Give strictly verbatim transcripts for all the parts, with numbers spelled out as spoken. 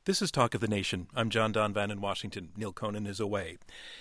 This is Talk of the Nation. I'm John Donvan in Washington. Neil Conan is away.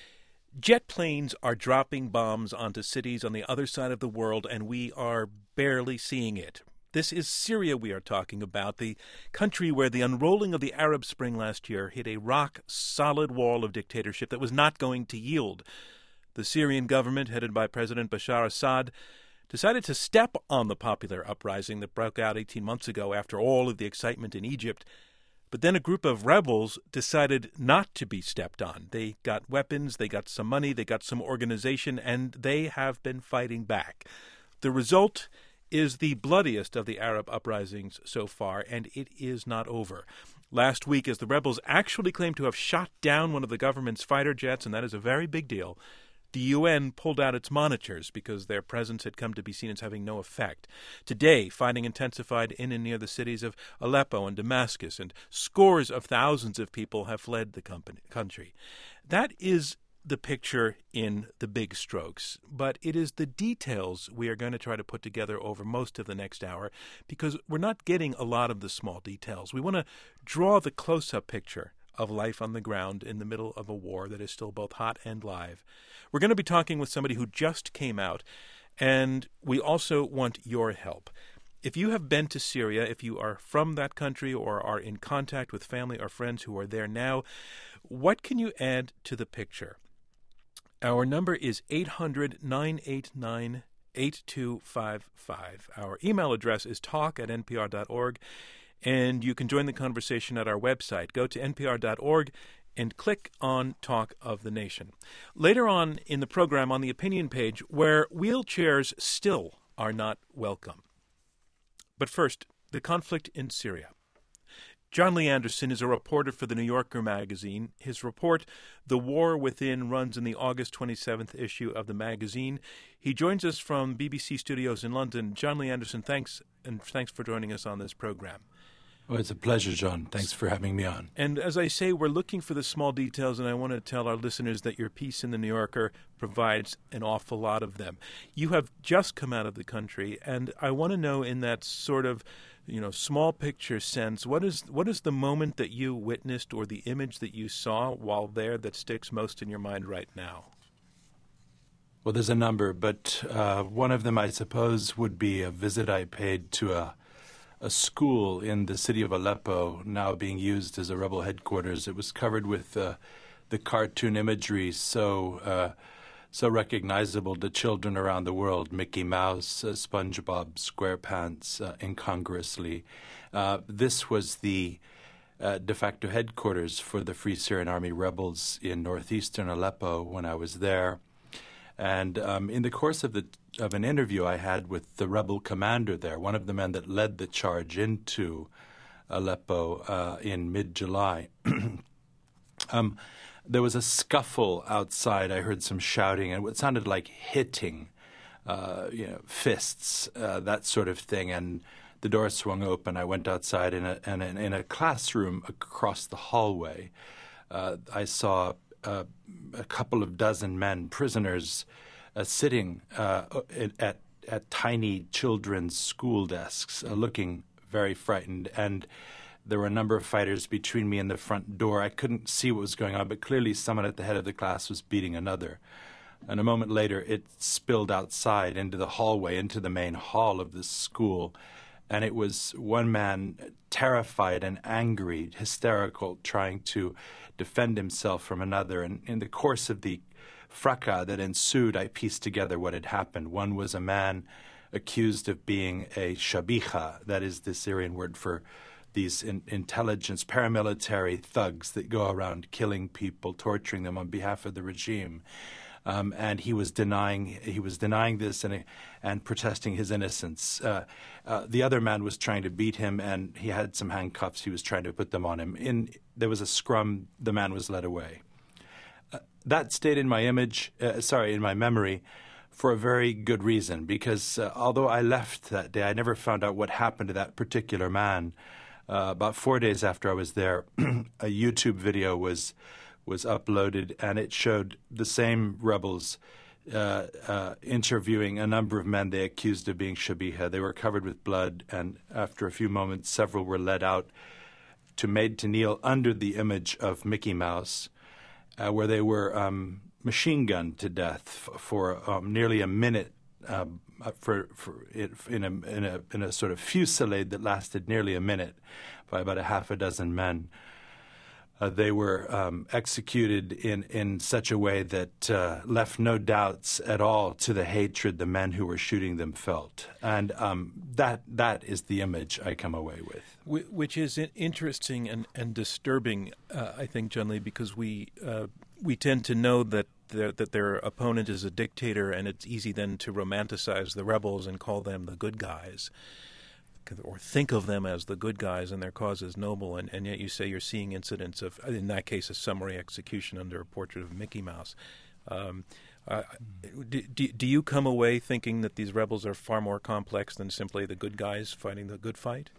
Jet planes are dropping bombs onto cities on the other side of the world, and we are barely seeing it. This is Syria we are talking about, the country where the unrolling of the Arab Spring last year hit a rock-solid wall of dictatorship that was not going to yield. The Syrian government, headed by President Bashar Assad, decided to step on the popular uprising that broke out eighteen months ago after all of the excitement in Egypt. But then a group of rebels decided not to be stepped on. They got weapons, they got some money, they got some organization, and they have been fighting back. The result is the bloodiest of the Arab uprisings so far, and it is not over. Last week, as the rebels actually claimed to have shot down one of the government's fighter jets, and that is a very big deal, the U N pulled out its monitors because their presence had come to be seen as having no effect. Today, fighting intensified in and near the cities of Aleppo and Damascus, and scores of thousands of people have fled the company, country. That is the picture in the big strokes, but it is the details we are going to try to put together over most of the next hour, because we're not getting a lot of the small details. We want to draw the close-up picture of life on the ground in the middle of a war that is still both hot and live. We're going to be talking with somebody who just came out, and we also want your help. If you have been to Syria, if you are from that country or are in contact with family or friends who are there now, what can you add to the picture? Our number is eight hundred, nine eight nine, eight two five five. Our email address is talk at n p r dot org, and you can join the conversation at our website. Go to n p r dot org and click on Talk of the Nation. Later on in the program, on the opinion page, where wheelchairs still are not welcome. But first, the conflict in Syria. John Lee Anderson is a reporter for the New Yorker magazine. His report, The War Within, runs in the August twenty-seventh issue of the magazine. He joins us from B B C Studios in London. John Lee Anderson, thanks, and thanks for joining us on this program. Well, it's a pleasure, John. Thanks for having me on. And as I say, we're looking for the small details, and I want to tell our listeners that your piece in the New Yorker provides an awful lot of them. You have just come out of the country, and I want to know, in that sort of, you know, small picture sense, what is what is the moment that you witnessed or the image that you saw while there that sticks most in your mind right now? Well, there's a number, but uh, one of them, I suppose, would be a visit I paid to a a school in the city of Aleppo, now being used as a rebel headquarters. It was covered with uh, the cartoon imagery so uh, so recognizable to children around the world: Mickey Mouse, uh, SpongeBob SquarePants, uh, incongruously. Uh, this was the uh, de facto headquarters for the Free Syrian Army rebels in northeastern Aleppo when I was there. And um, in the course of the of an interview I had with the rebel commander there, one of the men that led the charge into Aleppo uh, in mid-July, um, there was a scuffle outside. I heard some shouting and what sounded like hitting, uh, you know, fists, uh, that sort of thing. And the door swung open. I went outside, in a, and in a classroom across the hallway, uh, I saw Uh, a couple of dozen men, prisoners, uh, sitting uh, at at tiny children's school desks, uh, looking very frightened. And there were a number of fighters between me and the front door. I couldn't see what was going on, but clearly someone at the head of the class was beating another. And a moment later, it spilled outside into the hallway, into the main hall of the school. And it was one man, terrified and angry, hysterical, trying to defend himself from another. And in the course of the fracas that ensued, I pieced together what had happened. One was a man accused of being a shabiha, that is the Syrian word for these in- intelligence, paramilitary thugs that go around killing people, torturing them on behalf of the regime. Um, and he was denying he was denying this and and protesting his innocence. Uh, uh, the other man was trying to beat him, and he had some handcuffs. He was trying to put them on him. In there was a scrum. The man was led away. Uh, that stayed in my image. Uh, sorry, in my memory, for a very good reason. Because uh, although I left that day, I never found out what happened to that particular man. Uh, about four days after I was there, a YouTube video was. was uploaded, and it showed the same rebels uh, uh, interviewing a number of men they accused of being shabiha. They were covered with blood, and after a few moments, several were led out to made to kneel under the image of Mickey Mouse, uh, where they were um, machine gunned to death f- for um, nearly a minute. Uh, for for it, in a in a in a sort of fusillade that lasted nearly a minute by about a half a dozen men. Uh, they were um, executed in, in such a way that uh, left no doubts at all to the hatred the men who were shooting them felt. And um, that that is the image I come away with. Which is interesting and, and disturbing, uh, I think, John Lee, because we uh, we tend to know that their, that their opponent is a dictator, and it's easy then to romanticize the rebels and call them the good guys, or think of them as the good guys and their cause is noble, and, and yet you say you're seeing incidents of, in that case, a summary execution under a portrait of Mickey Mouse. Um, uh, do, do, do you come away thinking that these rebels are far more complex than simply the good guys fighting the good fight?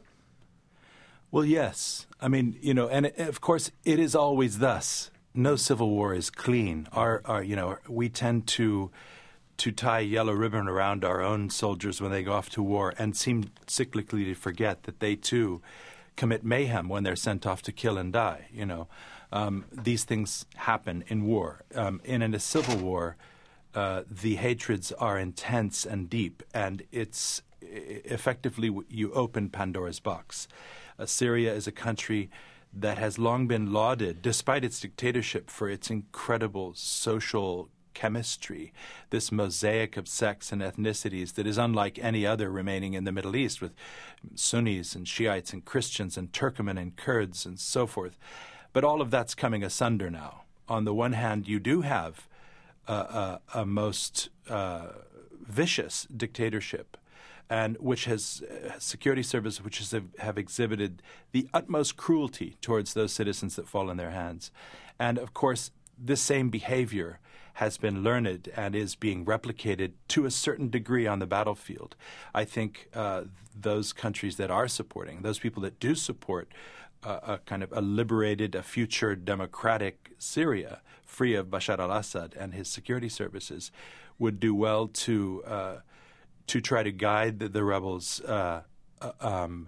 Well, yes. I mean, you know, and it, of course it is always thus. No civil war is clean. Our, our, you know, we tend to to tie yellow ribbon around our own soldiers when they go off to war and seem cyclically to forget that they, too, commit mayhem when they're sent off to kill and die, you know. Um, these things happen in war. Um, in, in a civil war, uh, the hatreds are intense and deep, and it's effectively you open Pandora's box. Uh, Syria is a country that has long been lauded, despite its dictatorship, for its incredible social chemistry, this mosaic of sects and ethnicities that is unlike any other remaining in the Middle East, with Sunnis and Shiites and Christians and Turkmen and Kurds and so forth. But all of that's coming asunder now. On the one hand, you do have a, a, a most uh, vicious dictatorship, and which has uh, security services which has, have exhibited the utmost cruelty towards those citizens that fall in their hands. And, of course, this same behavior has been learned and is being replicated to a certain degree on the battlefield. I think uh, those countries that are supporting, those people that do support uh, a kind of a liberated, a future democratic Syria, free of Bashar al-Assad and his security services, would do well to uh, to try to guide the, the rebels uh, uh, um,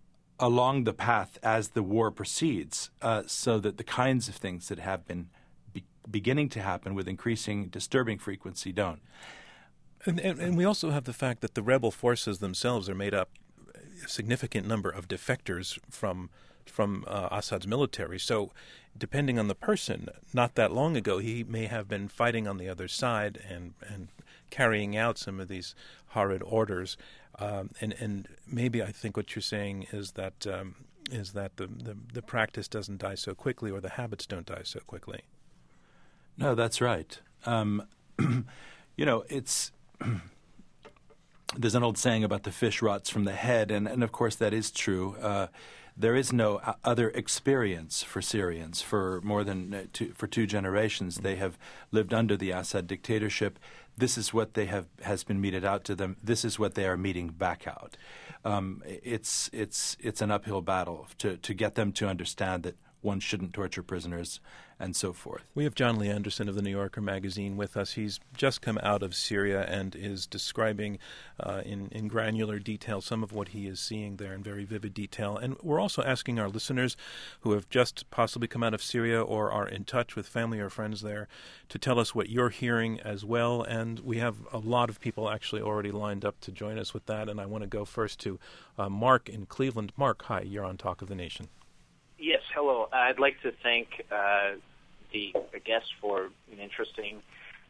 along the path as the war proceeds, uh, so that the kinds of things that have been beginning to happen with increasing disturbing frequency don't. And, and, and we also have the fact that the rebel forces themselves are made up a significant number of defectors from from uh, Assad's military. So depending on the person, not that long ago, he may have been fighting on the other side and, and carrying out some of these horrid orders. Um, and, and maybe I think what you're saying is that um, is that the, the, the practice doesn't die so quickly, or the habits don't die so quickly. No, that's right. Um, you know, it's there's an old saying about the fish rots from the head, and, and of course that is true. Uh, there is no other experience for Syrians for more than uh, two, for two generations. They have lived under the Assad dictatorship. This is what they have has been meted out to them. This is what they are meting back out. Um, it's it's it's an uphill battle to to get them to understand that one shouldn't torture prisoners, and so forth. We have John Lee Anderson of the New Yorker magazine with us. He's just come out of Syria and is describing uh, in, in granular detail some of what he is seeing there in very vivid detail. And we're also asking our listeners who have just possibly come out of Syria or are in touch with family or friends there to tell us what you're hearing as well. And we have a lot of people actually already lined up to join us with that. And I want to go first to uh, Mark in Cleveland. Mark, hi, you're on Talk of the Nation. Yes, hello. I'd like to thank uh, the guest for an interesting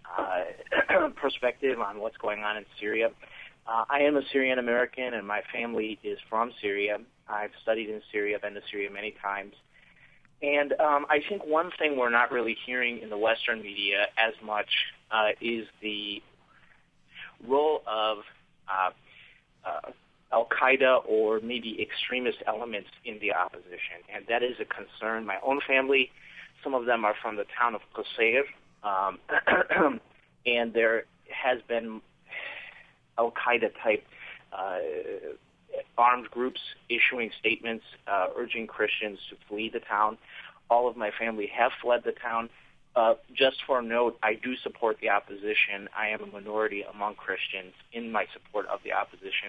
uh, perspective on what's going on in Syria. Uh, I am a Syrian American, and my family is from Syria. I've studied in Syria, been to Syria many times. And um, I think one thing we're not really hearing in the Western media as much uh, is the role of uh, uh, Al-Qaeda or maybe extremist elements in the opposition, and that is a concern. My own family, some of them are from the town of Qusayr, um, and there has been Al-Qaeda-type uh, armed groups issuing statements uh, urging Christians to flee the town. All of my family have fled the town. Uh, just for a note, I do support the opposition. I am a minority among Christians in my support of the opposition.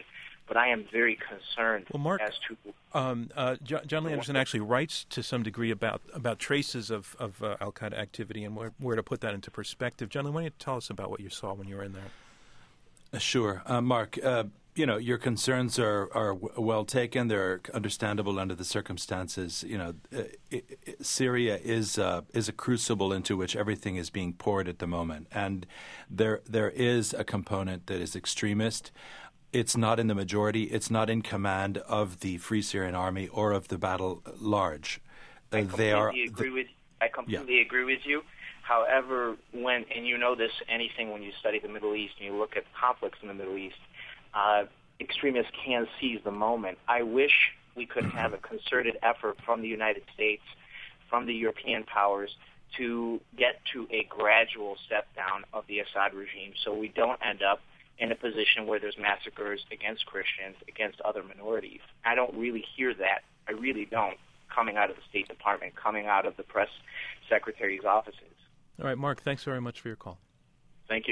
but I am very concerned well, Mark, as to... Um, uh, John, John Lee Anderson actually writes to some degree about, about traces of, of uh, al-Qaeda activity and where, where to put that into perspective. John Lee, why don't you tell us about what you saw when you were in there? Uh, sure. Uh, Mark, uh, you know, your concerns are, are w- well taken. They're understandable under the circumstances. You know, uh, it, it, Syria is uh, is a crucible into which everything is being poured at the moment. And there there is a component that is extremist. It's not in the majority. It's not in command of the Free Syrian Army or of the battle large. Uh, I completely they are, agree the, with I completely yeah. agree with you. However, when and you know this, anything when you study the Middle East and you look at conflicts in the Middle East, uh, extremists can seize the moment. I wish we could have a concerted effort from the United States, from the European powers, to get to a gradual step down of the Assad regime, so we don't end up in a position where there's massacres against Christians, against other minorities. I don't really hear that. I really don't, coming out of the State Department, coming out of the press secretary's offices. All right, Mark, thanks very much for your call. Thank you.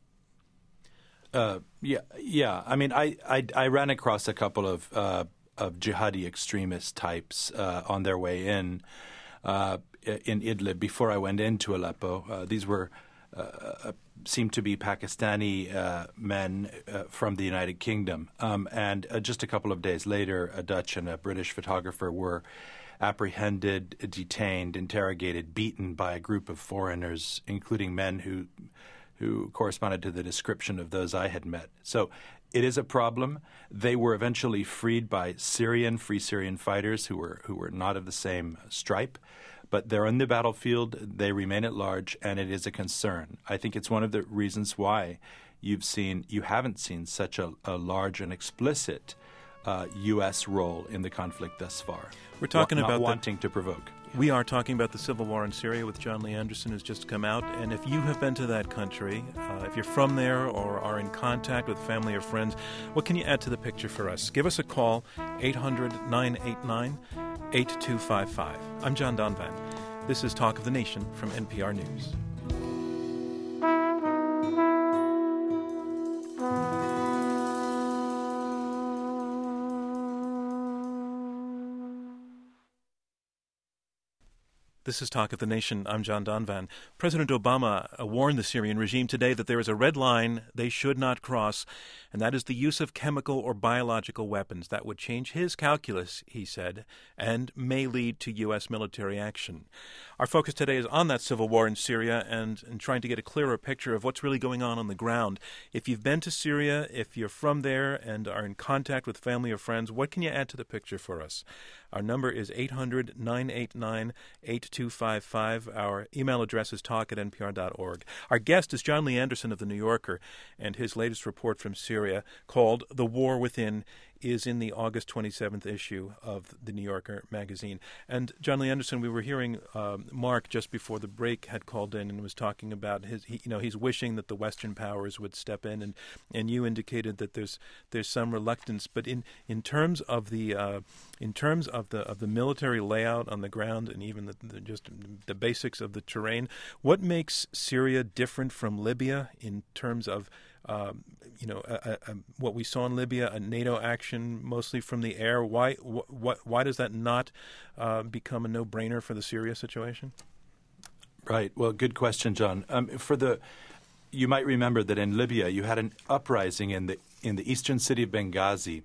Uh, yeah, yeah. I mean, I, I, I ran across a couple of uh, of jihadi extremist types uh, on their way in uh, in Idlib before I went into Aleppo. Uh, these were uh, seemed to be Pakistani uh, men uh, from the United Kingdom, um, and uh, just a couple of days later, a Dutch and a British photographer were apprehended, detained, interrogated, beaten by a group of foreigners, including men who who corresponded to the description of those I had met. So it is a problem. They were eventually freed by Syrian, Free Syrian fighters who were who were not of the same stripe, but they're on the battlefield. They remain at large, and it is a concern. I think it's one of the reasons why you've seen you haven't seen such a, a large and explicit Uh, U S role in the conflict thus far. We're talking Not about wanting the, to provoke. We are talking about the civil war in Syria with John Lee Anderson, who's just come out. And if you have been to that country, uh, if you're from there or are in contact with family or friends, what can you add to the picture for us? Give us a call, eight hundred, nine eight nine, eight two five five. I'm John Donvan. This is Talk of the Nation from N P R News. This is Talk of the Nation. I'm John Donvan. President Obama uh, warned the Syrian regime today that there is a red line they should not cross, and that is the use of chemical or biological weapons. That would change his calculus, he said, and may lead to U S military action. Our focus today is on that civil war in Syria and, and trying to get a clearer picture of what's really going on on the ground. If you've been to Syria, if you're from there and are in contact with family or friends, what can you add to the picture for us? Our number is eight hundred, nine eight nine, eight two five five. Our email address is talk at n p r dot org. Our guest is John Lee Anderson of The New Yorker, and his latest report from Syria, called The War Within, is in the August twenty-seventh issue of The New Yorker magazine. And John Lee Anderson, we were hearing um, Mark just before the break had called in and was talking about his, he, you know, he's wishing that the Western powers would step in, and, and you indicated that there's there's some reluctance. But in, in terms of the uh, in terms of the of the military layout on the ground and even the, the just the basics of the terrain, what makes Syria different from Libya in terms of Um, you know, a, a, a, what we saw in Libya, a NATO action mostly from the air? Why, wh- wh- why does that not uh, become a no-brainer for the Syria situation? Right. Well, good question, John. Um, for the, you might remember that in Libya you had an uprising in the in the eastern city of Benghazi,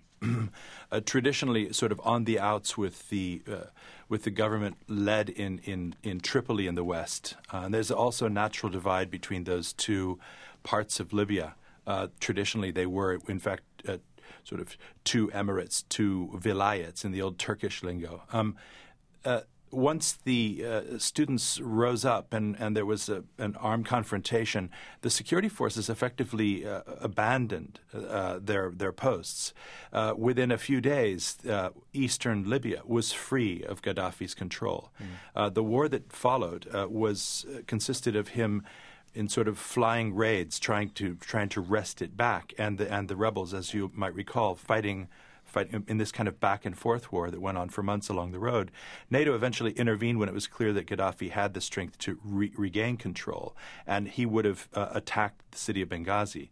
uh, traditionally sort of on the outs with the uh, with the government led in in in Tripoli in the west. Uh, and there's also a natural divide between those two parts of Libya. Uh, traditionally, they were, in fact, uh, sort of two emirates, two vilayets in the old Turkish lingo. Um, uh, once the uh, students rose up and, and there was a, an armed confrontation, the security forces effectively uh, abandoned uh, their their posts. Uh, within a few days, uh, eastern Libya was free of Gaddafi's control. Mm. Uh, the war that followed uh, was uh, consisted of him in sort of flying raids, trying to trying to wrest it back, and the and the rebels, as you might recall, fighting fighting in this kind of back and forth war that went on for months along the road. NATO eventually intervened when it was clear that Gaddafi had the strength to re- regain control, and he would have uh, attacked the city of Benghazi.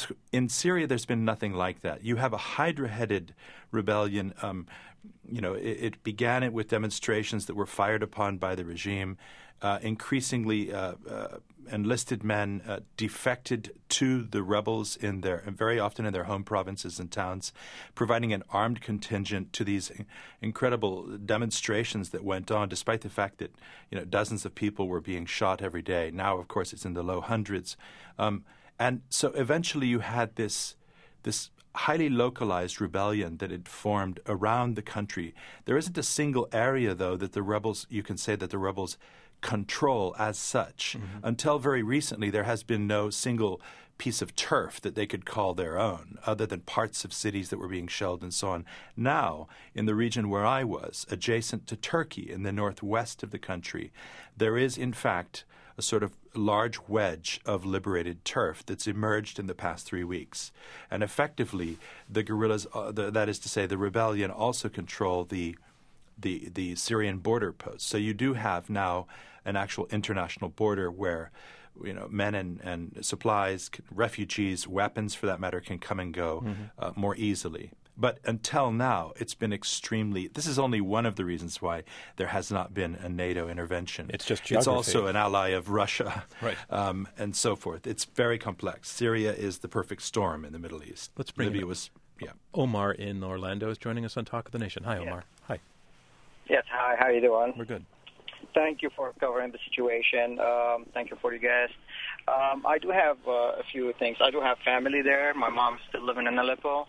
In Syria, there's been nothing like that. You have a hydra-headed rebellion. Um, you know, it, it began it with demonstrations that were fired upon by the regime. Uh, increasingly, uh, uh, enlisted men uh, defected to the rebels in their, very often in their home provinces and towns, providing an armed contingent to these incredible demonstrations that went on, despite the fact that you know dozens of people were being shot every day. Now, of course, it's in the low hundreds, um, and so eventually you had this this. highly localized rebellion that had formed around the country. There isn't a single area, though, that the rebels, you can say that the rebels control as such. Mm-hmm. Until very recently, there has been no single piece of turf that they could call their own, other than parts of cities that were being shelled and so on. Now, in the region where I was, adjacent to Turkey, in the northwest of the country, there is, in fact, a sort of large wedge of liberated turf that's emerged in the past three weeks. And effectively, the guerrillas, uh, the, that is to say, the rebellion also control the, the, the Syrian border posts. So you do have now an actual international border where you know, men and, and supplies, refugees, weapons for that matter, can come and go mm-hmm. uh, more easily. But until now, it's been extremely – this is only one of the reasons why there has not been a NATO intervention. It's just geography. It's also an ally of Russia right. um, and so forth. It's very complex. Syria is the perfect storm in the Middle East. Let's bring Libya it was – yeah. Omar in Orlando is joining us on Talk of the Nation. Hi, Omar. Yeah. Hi. Yes, hi. How are you doing? We're good. Thank you for covering the situation. Um, thank you for you guys. Um, I do have uh, a few things. I do have family there. My mom's still living in Aleppo,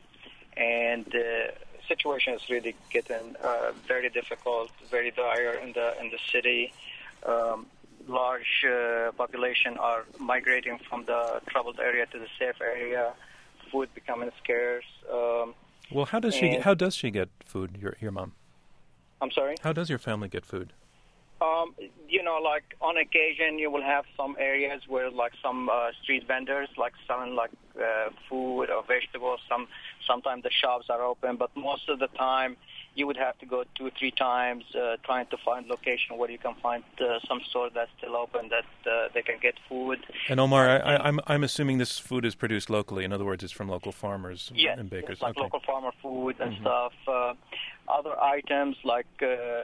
and the situation is really getting uh, very difficult, very dire in the in the city. Um, large uh, population are migrating from the troubled area to the safe area. Food becoming scarce. Um, well, how does she? How does she get food? Your your mom? I'm sorry? How does your family get food? Um, you know, like on occasion, you will have some areas where, like, some uh, street vendors, like selling like uh, food or vegetables. Some sometimes the shops are open, but most of the time, you would have to go two or three times uh, trying to find location where you can find uh, some store that's still open that uh, they can get food. And Omar, I, I, I'm I'm assuming this food is produced locally. In other words, it's from local farmers yes, and bakers. Yes, like okay. local farmer food and mm-hmm. stuff. Uh, other items like uh,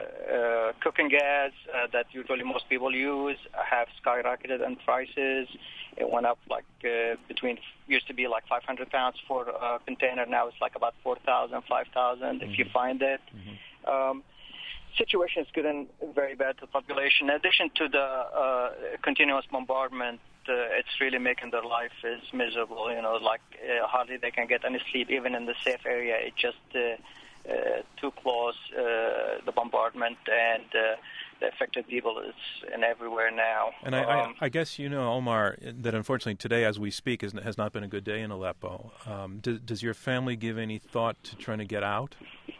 uh, cooking gas uh, that usually most people use have skyrocketed in prices. It went up like uh, between used to be like five hundred pounds for a container. Now it's like about four thousand, five thousand mm-hmm. if you find it. Mm-hmm. Um, situation is getting very bad to the population. In addition to the uh, continuous bombardment, uh, it's really making their life is miserable. You know, like uh, hardly they can get any sleep, even in the safe area. It just uh, uh, too close, uh, the bombardment, and uh, the affected people is in everywhere now. And I, um, I, I guess you know, Omar, that unfortunately today, as we speak, is, has not been a good day in Aleppo. Um, do, does your family give any thought to trying to get out?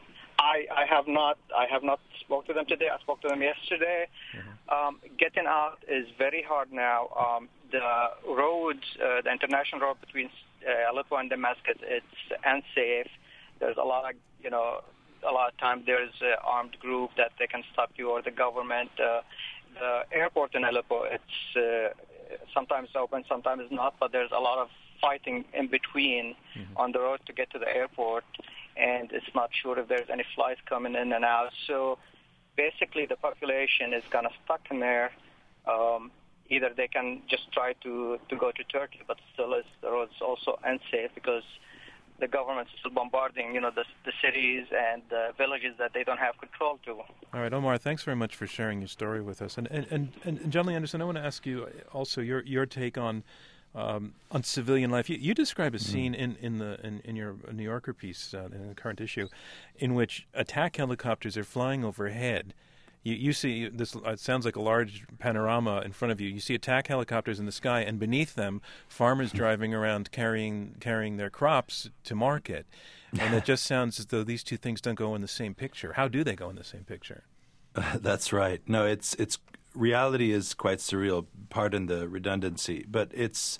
I, I have not. I have not spoke to them today. I spoke to them yesterday. Mm-hmm. Um, getting out is very hard now. Um, the roads, uh, the international road between uh, Aleppo and Damascus, it's unsafe. There's a lot of, you know, a lot of time there's an armed group that they can stop you, or the government. Uh, the airport in Aleppo, it's uh, sometimes open, sometimes not, but there's a lot of fighting in between mm-hmm. on the road to get to the airport, and it's not sure if there's any flights coming in and out. So basically the population is kind of stuck in there. Um, either they can just try to, to go to Turkey, but still is, the road's also unsafe because the government's still bombarding, you know, the, the cities and the villages that they don't have control to. All right, Omar, thanks very much for sharing your story with us. And and, and, and John Lee Anderson, I want to ask you also your your take on um, on civilian life. You, you describe a scene mm. in, in the in, in your New Yorker piece, uh, in the current issue, in which attack helicopters are flying overhead. You, you see this. It sounds like a large panorama in front of you. You see attack helicopters in the sky, and beneath them, farmers driving around carrying carrying their crops to market. And it just sounds as though these two things don't go in the same picture. How do they go in the same picture? Uh, that's right. No, it's it's reality is quite surreal. Pardon the redundancy, but it's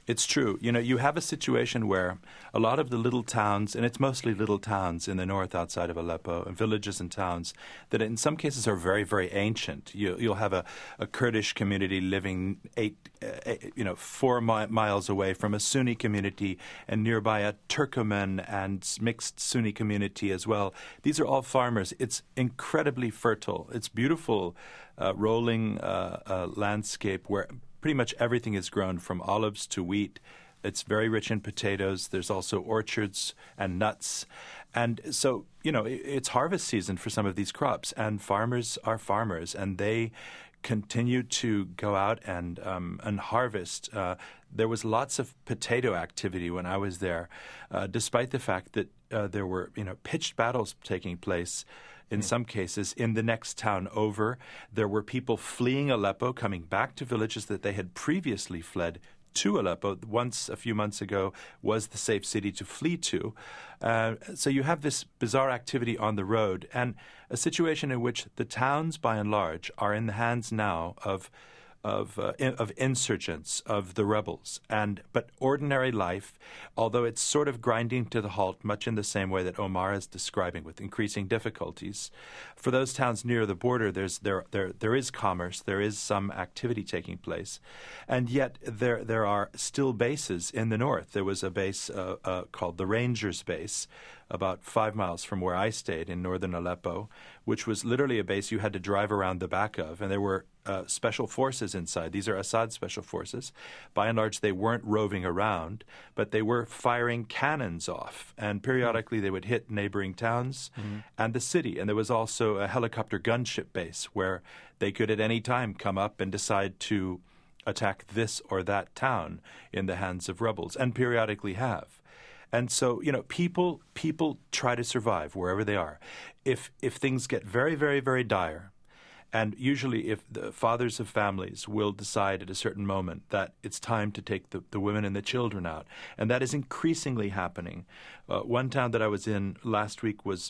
It's true. You know, you have a situation where a lot of the little towns, and it's mostly little towns in the north outside of Aleppo, and villages and towns that in some cases are very, very ancient. You, you'll have a, a Kurdish community living eight, uh, you know, four mi- miles away from a Sunni community, and nearby a Turkoman and mixed Sunni community as well. These are all farmers. It's incredibly fertile. It's beautiful, uh, rolling uh, uh, landscape where pretty much everything is grown, from olives to wheat. It's very rich in potatoes. There's also orchards and nuts. And so, you know, it's harvest season for some of these crops, and farmers are farmers, and they continue to go out and um, and harvest. Uh, there was lots of potato activity when I was there, uh, despite the fact that uh, there were, you know, pitched battles taking place. In some cases, in the next town over, there were people fleeing Aleppo, coming back to villages that they had previously fled to Aleppo. Once, a few months ago, was the safe city to flee to. Uh, so you have this bizarre activity on the road, and a situation in which the towns, by and large, are in the hands now of of uh, in, of insurgents, of the rebels. And but ordinary life, although it's sort of grinding to the halt, much in the same way that Omar is describing, with increasing difficulties, for those towns near the border, there's there there there is commerce, there is some activity taking place, and yet there there are still bases in the north. There was a base uh, uh, called the Rangers Base, about five miles from where I stayed in northern Aleppo, which was literally a base you had to drive around the back of, and there were uh, special forces inside. These are Assad special forces. By and large, they weren't roving around, but they were firing cannons off, and periodically they would hit neighboring towns mm-hmm. and the city. And there was also a helicopter gunship base where they could at any time come up and decide to attack this or that town in the hands of rebels, and periodically have. And so, you know, people people try to survive wherever they are. If if things get very, very, very dire, and usually if the fathers of families will decide at a certain moment that it's time to take the, the women and the children out, and that is increasingly happening. Uh, one town that I was in last week was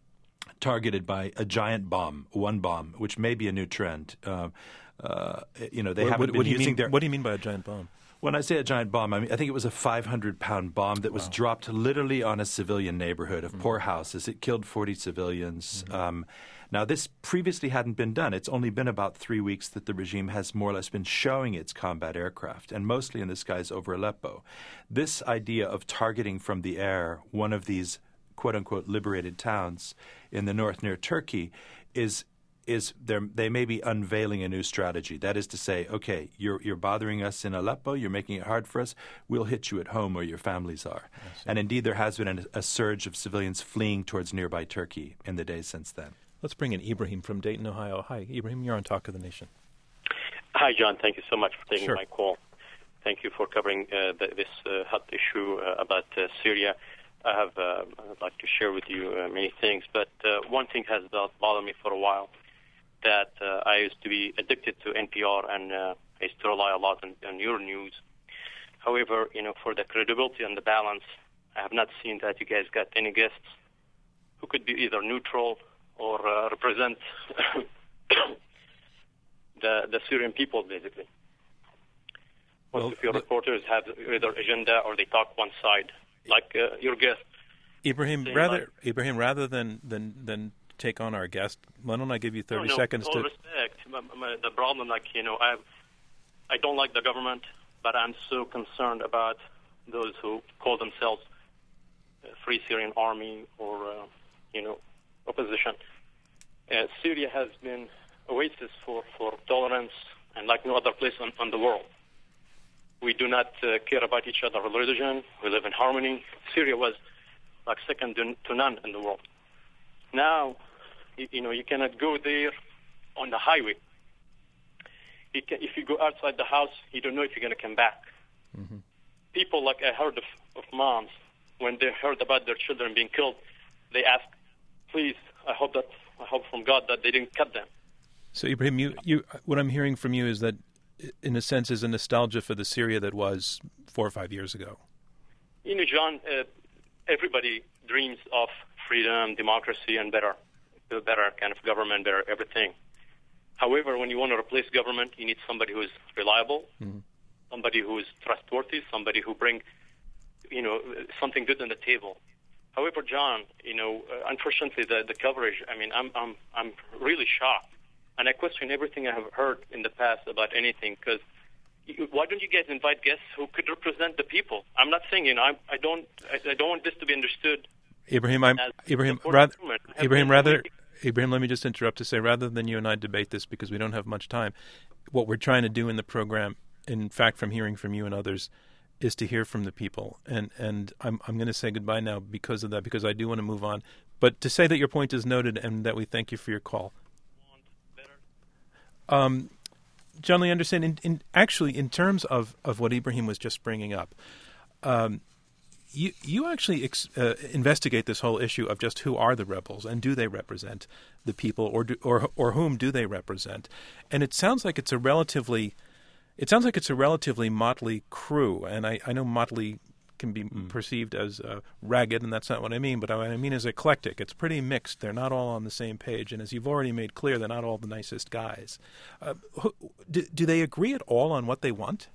targeted by a giant bomb, one bomb, which may be a new trend. Uh, uh, you know, they what, haven't what, been what do you using mean, their... What do you mean by a giant bomb? When I say a giant bomb, I mean I think it was a five hundred pound bomb that was Wow. dropped literally on a civilian neighborhood of mm-hmm. poor houses. It killed forty civilians. Mm-hmm. Um, now, this previously hadn't been done. It's only been about three weeks that the regime has more or less been showing its combat aircraft, and mostly in the skies over Aleppo. This idea of targeting from the air one of these quote-unquote liberated towns in the north near Turkey is is they may be unveiling a new strategy. That is to say, okay, you're you're bothering us in Aleppo, you're making it hard for us, we'll hit you at home where your families are. And indeed, there has been an, a surge of civilians fleeing towards nearby Turkey in the days since then. Let's bring in Ibrahim from Dayton, Ohio. Hi, Ibrahim, you're on Talk of the Nation. Hi, John. Thank you so much for taking sure. my call. Thank you for covering uh, the, this uh, hot issue uh, about uh, Syria. I have, uh, I'd like to share with you uh, many things, but uh, one thing has bothered me for a while. That uh, I used to be addicted to N P R, and uh, I used to rely a lot on, on your news. However, you know, for the credibility and the balance, I have not seen that you guys got any guests who could be either neutral or uh, represent the the Syrian people, basically. Most well, of your the, reporters have either agenda or they talk one side, like uh, your guest. Ibrahim, rather like, Ibrahim, rather than than than. take on our guest, why don't I give you thirty no, no, seconds all to... respect. The problem, like, you know, I I don't like the government, but I'm so concerned about those who call themselves Free Syrian Army or, uh, you know, opposition. Uh, Syria has been oasis for, for tolerance and like no other place on, on the world. We do not uh, care about each other's religion. We live in harmony. Syria was like second to none in the world. Now, you know, you cannot go there on the highway. You can, if you go outside the house, you don't know if you're going to come back. Mm-hmm. People, like I heard of, of moms, when they heard about their children being killed, they asked, please, I hope that I hope from God that they didn't cut them. So, Ibrahim, you, you, what I'm hearing from you is that, in a sense, is a nostalgia for the Syria that was four or five years ago. You know, John, uh, everybody dreams of freedom, democracy, and better, better kind of government, better everything. However, when you want to replace government, you need somebody who is reliable, mm-hmm. somebody who is trustworthy, somebody who brings, you know, something good on the table. However, John, you know, uh, unfortunately, the, the coverage, I mean, I'm, I'm, I'm really shocked. And I question everything I have heard in the past about anything, because why don't you guys invite guests who could represent the people? I'm not saying, you know, I, I don't, I, I don't want this to be understood. Ibrahim, I'm, Ibrahim, rather, Ibrahim, rather, Ibrahim, let me just interrupt to say, rather than you and I debate this because we don't have much time, what we're trying to do in the program, in fact, from hearing from you and others, is to hear from the people. And and I'm I'm going to say goodbye now because of that, because I do want to move on. But to say that your point is noted and that we thank you for your call. Um, John Lee Anderson, in, in, actually, in terms of, of what Ibrahim was just bringing up, um, you you actually ex, uh, investigate this whole issue of just who are the rebels and do they represent the people, or do, or or whom do they represent? And it sounds like it's a relatively It sounds like it's a relatively motley crew, and I, I know motley can be mm. perceived as uh, ragged, and that's not what I mean, but what I mean is eclectic. It's pretty mixed. They're not all on the same page, and as you've already made clear, they're not all the nicest guys. Uh, who, do, do they agree at all on what they want?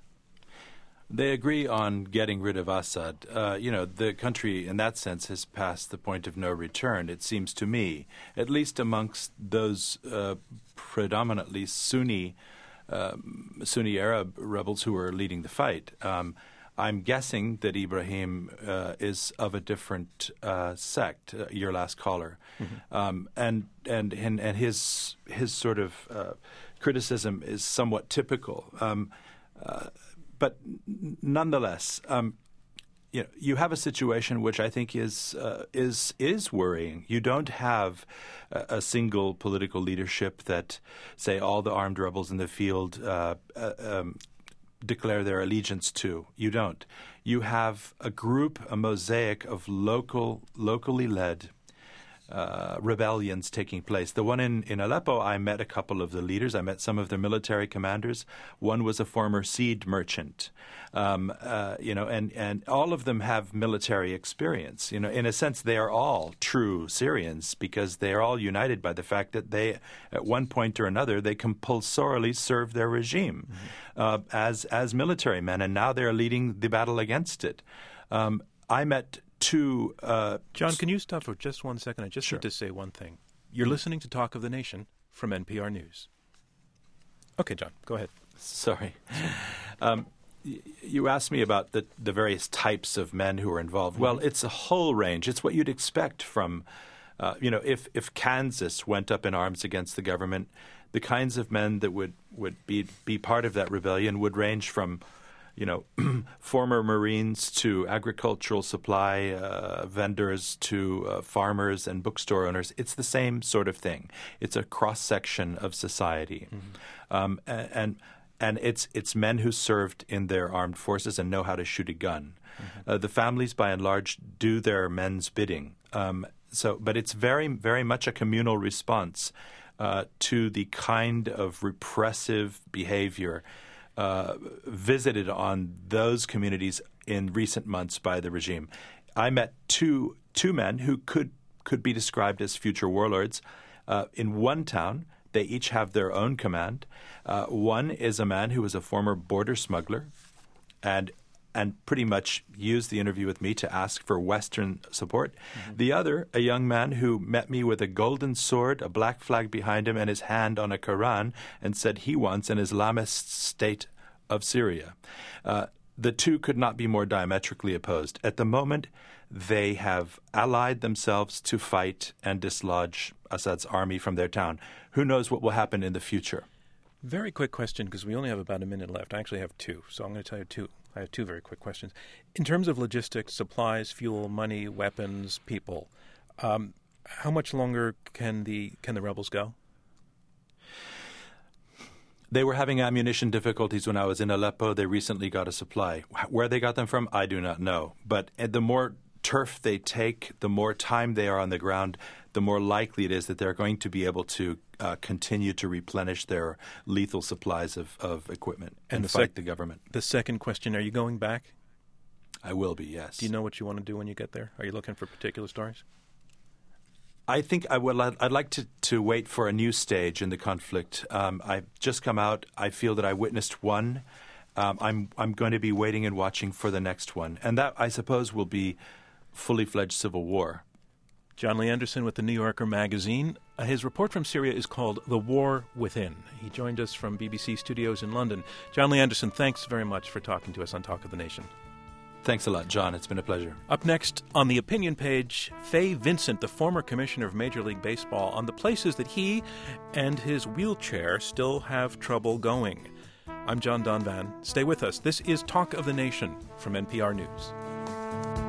They agree on getting rid of Assad. Uh, you know, the country, in that sense, has passed the point of no return, it seems to me, at least amongst those uh, predominantly Sunni Uh, Sunni Arab rebels who are leading the fight. Um, I'm guessing that Ibrahim uh, is of a different uh, sect, uh, your last caller, mm-hmm. um, and, and and and his his sort of uh, criticism is somewhat typical. Um, uh, but n- nonetheless, um, you know, you have a situation which I think is uh, is is worrying. You don't have a, a single political leadership that, say, all the armed rebels in the field uh, uh, um, declare their allegiance to. You don't. You have a group, a mosaic of local, locally led Uh, rebellions taking place. The one in, in Aleppo, I met a couple of the leaders. I met some of their military commanders. One was a former seed merchant, um, uh, you know, and, and all of them have military experience. You know, in a sense, they are all true Syrians because they are all united by the fact that they, at one point or another, they compulsorily served their regime mm-hmm. uh, as as military men, and now they are leading the battle against it. Um, I met To, uh, John, can you stop for just one second? I just sure. need to say one thing. You're listening to Talk of the Nation from N P R News. Okay, John, go ahead. Sorry. Um, y- you asked me about the, the various types of men who are involved. Mm-hmm. Well, it's a whole range. It's what you'd expect from, uh, you know, if, if Kansas went up in arms against the government, the kinds of men that would, would be, be part of that rebellion would range from, you know, former Marines to agricultural supply uh, vendors to uh, farmers and bookstore owners. It's the same sort of thing. It's a cross-section of society. Mm-hmm. Um, and and it's it's men who served in their armed forces and know how to shoot a gun. Mm-hmm. Uh, the families, by and large, do their men's bidding. Um, so, but it's very, very much a communal response uh, to the kind of repressive behavior Uh, visited on those communities in recent months by the regime. I met two two men who could could be described as future warlords. Uh, in one town, they each have their own command. Uh, one is a man who was a former border smuggler, and and pretty much used the interview with me to ask for Western support. Mm-hmm. The other, a young man who met me with a golden sword, a black flag behind him, and his hand on a Quran, and said he wants an Islamist state of Syria. Uh, the two could not be more diametrically opposed. At the moment, they have allied themselves to fight and dislodge Assad's army from their town. Who knows what will happen in the future? Very quick question, because we only have about a minute left. I actually have two, so I'm going to tell you two. I have two very quick questions. In terms of logistics, supplies, fuel, money, weapons, people, um, how much longer can the can the rebels go? They were having ammunition difficulties when I was in Aleppo. They recently got a supply. Where they got them from, I do not know. But the more turf they take, the more time they are on the ground, the more likely it is that they're going to be able to uh, continue to replenish their lethal supplies of, of equipment and, and the fight sec- the government. The second question, are you going back? I will be, yes. Do you know what you want to do when you get there? Are you looking for particular stories? I think I will. I'd like to, to wait for a new stage in the conflict. Um, I've just come out. I feel that I witnessed one Um, I'm I'm going to be waiting and watching for the next one, and that I suppose will be fully fledged civil war. John Lee Anderson with the New Yorker magazine. Uh, his report from Syria is called The War Within. He joined us from B B C Studios in London. John Lee Anderson, thanks very much for talking to us on Talk of the Nation. Thanks a lot, John. It's been a pleasure. Up next on the opinion page, Fay Vincent, the former commissioner of Major League Baseball, on the places that he and his wheelchair still have trouble going. I'm John Donvan. Stay with us. This is Talk of the Nation from N P R News.